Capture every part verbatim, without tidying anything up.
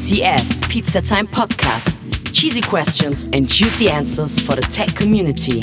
C S, Pizza Time Podcast. Cheesy questions and juicy answers for the tech community.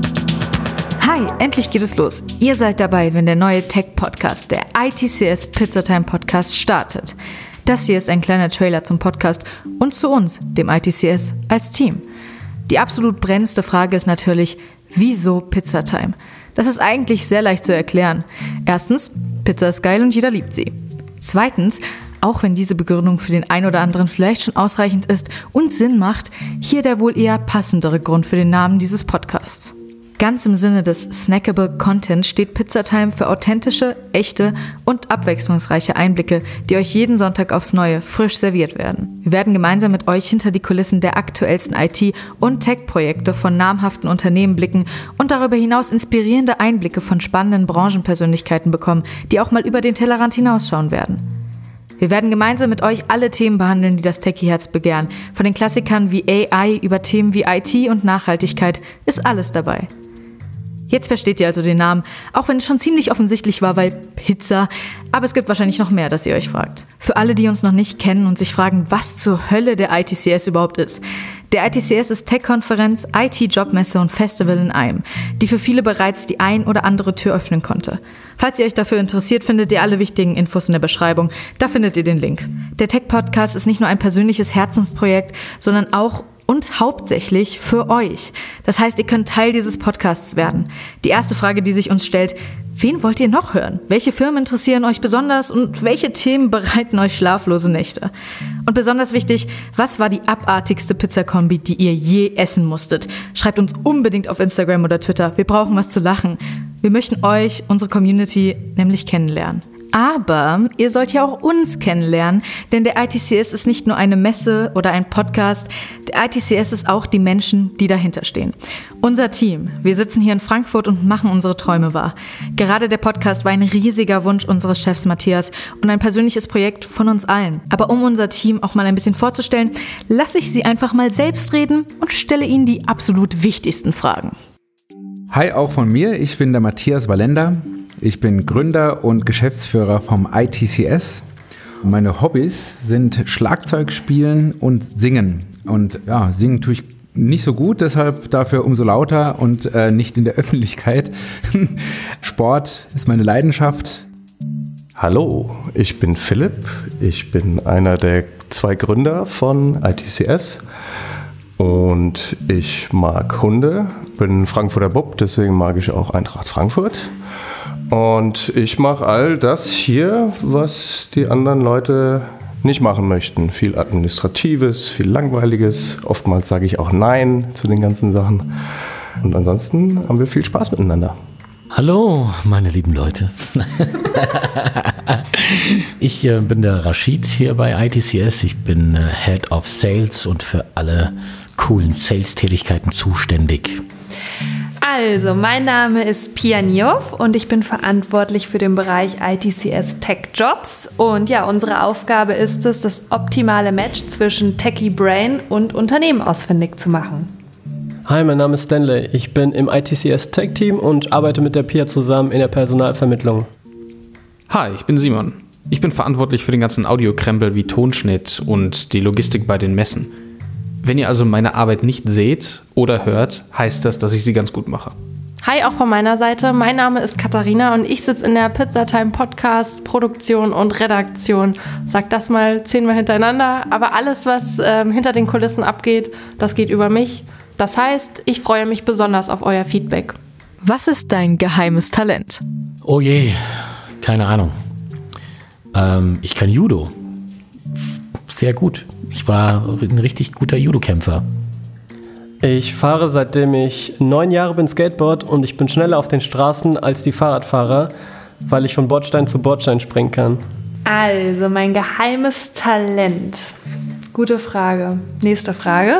Hi, endlich geht es los. Ihr seid dabei, wenn der neue Tech-Podcast, der I T C S Pizza Time Podcast, startet. Das hier ist ein kleiner Trailer zum Podcast und zu uns, dem I T C S, als Team. Die absolut brennendste Frage ist natürlich, wieso Pizza Time? Das ist eigentlich sehr leicht zu erklären. Erstens, Pizza ist geil und jeder liebt sie. Zweitens, auch wenn diese Begründung für den einen oder anderen vielleicht schon ausreichend ist und Sinn macht, hier der wohl eher passendere Grund für den Namen dieses Podcasts. Ganz im Sinne des snackable Content steht Pizza Time für authentische, echte und abwechslungsreiche Einblicke, die euch jeden Sonntag aufs Neue frisch serviert werden. Wir werden gemeinsam mit euch hinter die Kulissen der aktuellsten I T- und Tech-Projekte von namhaften Unternehmen blicken und darüber hinaus inspirierende Einblicke von spannenden Branchenpersönlichkeiten bekommen, die auch mal über den Tellerrand hinausschauen werden. Wir werden gemeinsam mit euch alle Themen behandeln, die das Techie-Herz begehren. Von den Klassikern wie A I über Themen wie I T und Nachhaltigkeit ist alles dabei. Jetzt versteht ihr also den Namen, auch wenn es schon ziemlich offensichtlich war, weil Pizza, aber es gibt wahrscheinlich noch mehr, das ihr euch fragt. Für alle, die uns noch nicht kennen und sich fragen, was zur Hölle der I T C S überhaupt ist. Der I T C S ist Tech-Konferenz, I T-Jobmesse und Festival in einem, die für viele bereits die ein oder andere Tür öffnen konnte. Falls ihr euch dafür interessiert, findet ihr alle wichtigen Infos in der Beschreibung. Da findet ihr den Link. Der Tech-Podcast ist nicht nur ein persönliches Herzensprojekt, sondern auch und hauptsächlich für euch. Das heißt, ihr könnt Teil dieses Podcasts werden. Die erste Frage, die sich uns stellt: Wen wollt ihr noch hören? Welche Firmen interessieren euch besonders und welche Themen bereiten euch schlaflose Nächte? Und besonders wichtig, was war die abartigste Pizzakombi, die ihr je essen musstet? Schreibt uns unbedingt auf Instagram oder Twitter. Wir brauchen was zu lachen. Wir möchten euch, unsere Community, nämlich kennenlernen. Aber ihr sollt ja auch uns kennenlernen, denn der I T C S ist nicht nur eine Messe oder ein Podcast, der I T C S ist auch die Menschen, die dahinter stehen. Unser Team, wir sitzen hier in Frankfurt und machen unsere Träume wahr. Gerade der Podcast war ein riesiger Wunsch unseres Chefs Matthias und ein persönliches Projekt von uns allen. Aber um unser Team auch mal ein bisschen vorzustellen, lasse ich sie einfach mal selbst reden und stelle ihnen die absolut wichtigsten Fragen. Hi, auch von mir, ich bin der Matthias Wallender. Ich bin Gründer und Geschäftsführer vom I T C S. Meine Hobbys sind Schlagzeug spielen und singen. Und ja, singen tue ich nicht so gut, deshalb dafür umso lauter und äh, nicht in der Öffentlichkeit. Sport ist meine Leidenschaft. Hallo, ich bin Philipp. Ich bin einer der zwei Gründer von I T C S. Und ich mag Hunde, bin Frankfurter Bub, deswegen mag ich auch Eintracht Frankfurt. Und ich mache all das hier, was die anderen Leute nicht machen möchten. Viel Administratives, viel Langweiliges. Oftmals sage ich auch Nein zu den ganzen Sachen. Und ansonsten haben wir viel Spaß miteinander. Hallo, meine lieben Leute. Ich äh, bin der Rashid hier bei I T C S. Ich bin äh, Head of Sales und für alle coolen Sales-Tätigkeiten zuständig. Also, mein Name ist Pia Nioff und ich bin verantwortlich für den Bereich I T C S Tech Jobs. Und ja, unsere Aufgabe ist es, das optimale Match zwischen Techie Brain und Unternehmen ausfindig zu machen. Hi, mein Name ist Stanley. Ich bin im I T C S Tech Team und arbeite mit der Pia zusammen in der Personalvermittlung. Hi, ich bin Simon. Ich bin verantwortlich für den ganzen Audiokrempel wie Tonschnitt und die Logistik bei den Messen. Wenn ihr also meine Arbeit nicht seht oder hört, heißt das, dass ich sie ganz gut mache. Hi, auch von meiner Seite. Mein Name ist Katharina und ich sitze in der Pizza Time Podcast, Produktion und Redaktion. Sag das mal zehnmal hintereinander, aber alles, was ähm, hinter den Kulissen abgeht, das geht über mich. Das heißt, ich freue mich besonders auf euer Feedback. Was ist dein geheimes Talent? Oh je, keine Ahnung. Ähm, ich kann Judo. Sehr gut. Ich war ein richtig guter Judo-Kämpfer. Ich fahre seitdem ich neun Jahre bin Skateboard und ich bin schneller auf den Straßen als die Fahrradfahrer, weil ich von Bordstein zu Bordstein springen kann. Also, mein geheimes Talent. Gute Frage. Nächste Frage.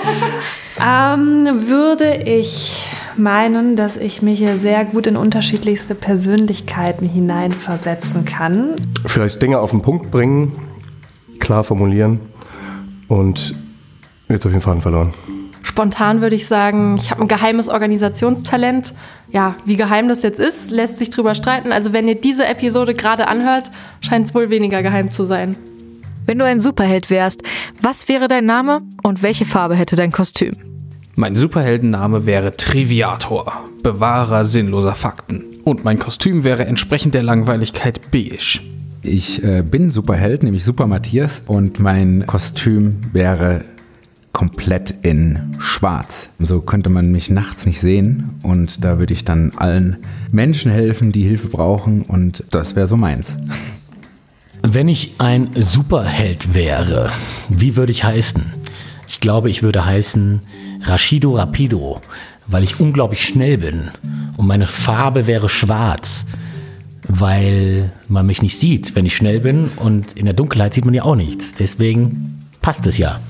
ähm, würde ich meinen, dass ich mich hier sehr gut in unterschiedlichste Persönlichkeiten hineinversetzen kann. Vielleicht Dinge auf den Punkt bringen, klar formulieren und jetzt auf jeden Fall verloren. Spontan würde ich sagen, ich habe ein geheimes Organisationstalent. Ja, wie geheim das jetzt ist, lässt sich drüber streiten. Also wenn ihr diese Episode gerade anhört, scheint es wohl weniger geheim zu sein. Wenn du ein Superheld wärst, was wäre dein Name und welche Farbe hätte dein Kostüm? Mein Superheldenname wäre Triviator, Bewahrer sinnloser Fakten. Und mein Kostüm wäre entsprechend der Langweiligkeit beige. Ich äh, bin Superheld, nämlich Super Matthias, und mein Kostüm wäre komplett in schwarz. So könnte man mich nachts nicht sehen und da würde ich dann allen Menschen helfen, die Hilfe brauchen, und das wäre so meins. Wenn ich ein Superheld wäre, wie würde ich heißen? Ich glaube, ich würde heißen Rashido Rapido, weil ich unglaublich schnell bin. Und meine Farbe wäre schwarz, weil man mich nicht sieht, wenn ich schnell bin. Und in der Dunkelheit sieht man ja auch nichts. Deswegen passt es ja.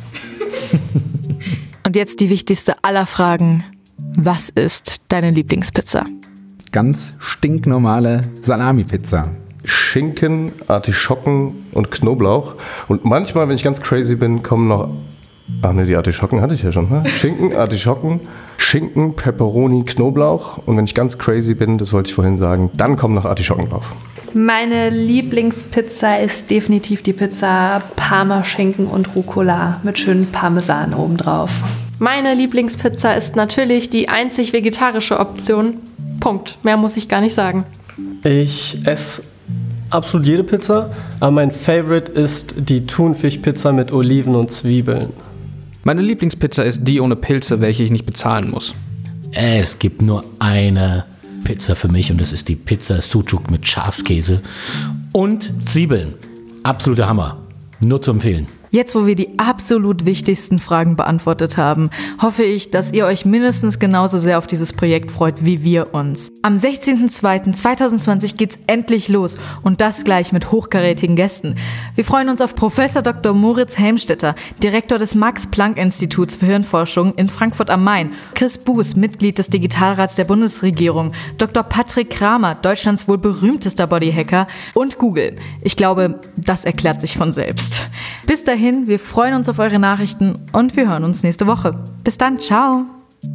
Und jetzt die wichtigste aller Fragen. Was ist deine Lieblingspizza? Ganz stinknormale Salami-Pizza. Schinken, Artischocken und Knoblauch. Und manchmal, wenn ich ganz crazy bin, kommen noch... Ach ne, die Artischocken hatte ich ja schon. Ne? Schinken, Artischocken, Schinken, Pepperoni, Knoblauch. Und wenn ich ganz crazy bin, das wollte ich vorhin sagen, dann kommen noch Artischocken drauf. Meine Lieblingspizza ist definitiv die Pizza Parmaschinken und Rucola mit schönem Parmesan obendrauf. Meine Lieblingspizza ist natürlich die einzig vegetarische Option. Punkt. Mehr muss ich gar nicht sagen. Ich esse absolut jede Pizza, aber mein Favorite ist die Thunfischpizza mit Oliven und Zwiebeln. Meine Lieblingspizza ist die ohne Pilze, welche ich nicht bezahlen muss. Es gibt nur eine Pizza für mich und das ist die Pizza Sucuk mit Schafskäse und Zwiebeln. Absoluter Hammer. Nur zu empfehlen. Jetzt, wo wir die absolut wichtigsten Fragen beantwortet haben, hoffe ich, dass ihr euch mindestens genauso sehr auf dieses Projekt freut wie wir uns. Am sechzehnten zweiten zweitausendzwanzig geht's endlich los und das gleich mit hochkarätigen Gästen. Wir freuen uns auf Professor Doktor Moritz Helmstetter, Direktor des Max-Planck-Instituts für Hirnforschung in Frankfurt am Main, Chris Buß, Mitglied des Digitalrats der Bundesregierung, Doktor Patrick Kramer, Deutschlands wohl berühmtester Bodyhacker, und Google. Ich glaube, das erklärt sich von selbst. Bis dahin, wir freuen uns auf eure Nachrichten und wir hören uns nächste Woche. Bis dann, ciao!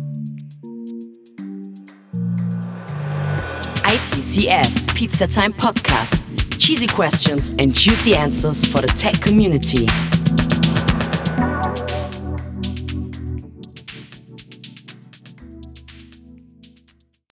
I T C S Pizza Time Podcast. Cheesy questions and juicy answers for the tech community.